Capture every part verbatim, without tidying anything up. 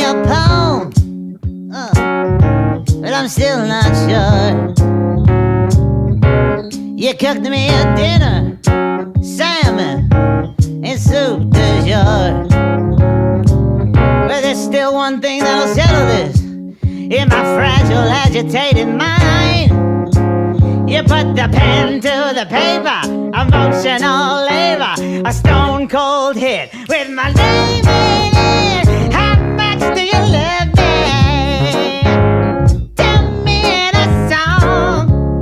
a poem, uh, but I'm still not sure. You cooked me a dinner, salmon and soup du jour. But there's still one thing that'll settle this in my fragile, agitated mind. You put the pen to the paper, emotional labor, a stone cold hit with my name in it. How much do you love me? Tell me in a song.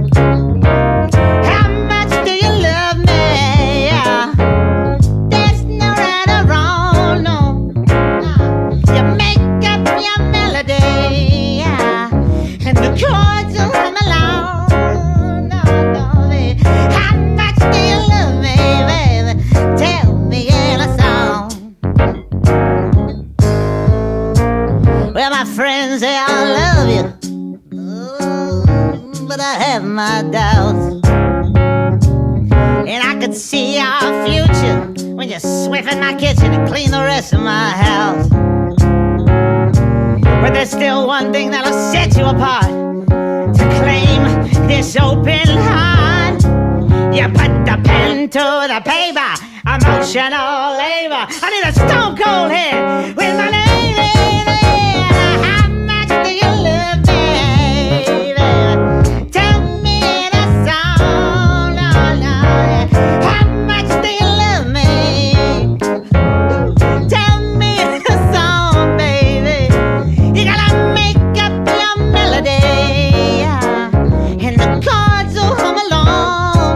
How much do you love me? Yeah. There's no right or wrong, no. You make up your melody, yeah, and the chords will come along. Well, my friends say I love you, oh, but I have my doubts. And I could see our future when you swift in my kitchen and clean the rest of my house. But there's still one thing that'll set you apart, to claim this open heart. You put the pen to the paper, emotional labor. I need a stone cold hit with my name in it. How much do you love me, baby? Tell me in a song, no, no. How much do you love me? Tell me in a song, baby. You gotta make up your melody, yeah, and the chords will hum along.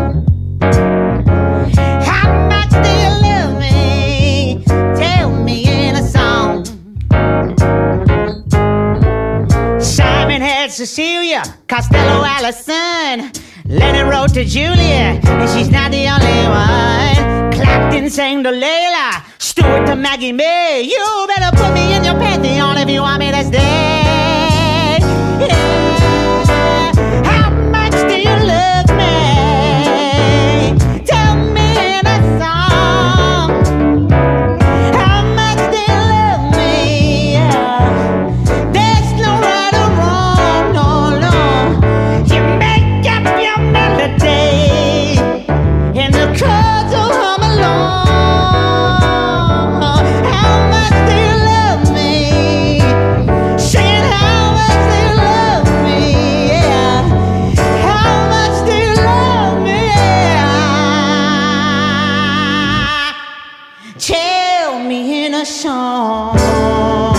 How much do you love me? Tell me in a song. Simon had Cecilia, Costello Allison, Lennon wrote to Julia, and she's not the only one. Clapton sang to Layla, Stewart to Maggie May. You better put me in your pantheon if you want me to stay. Yeah. How much do you love me? Tell me in a song. How much do you love me? Yeah. There's no right or wrong, no, no. You make up your melody, and the chords will hum along. How much do you love me? Saying how much do you love me? Yeah. How much do you love me? Yeah. Tell me in a song.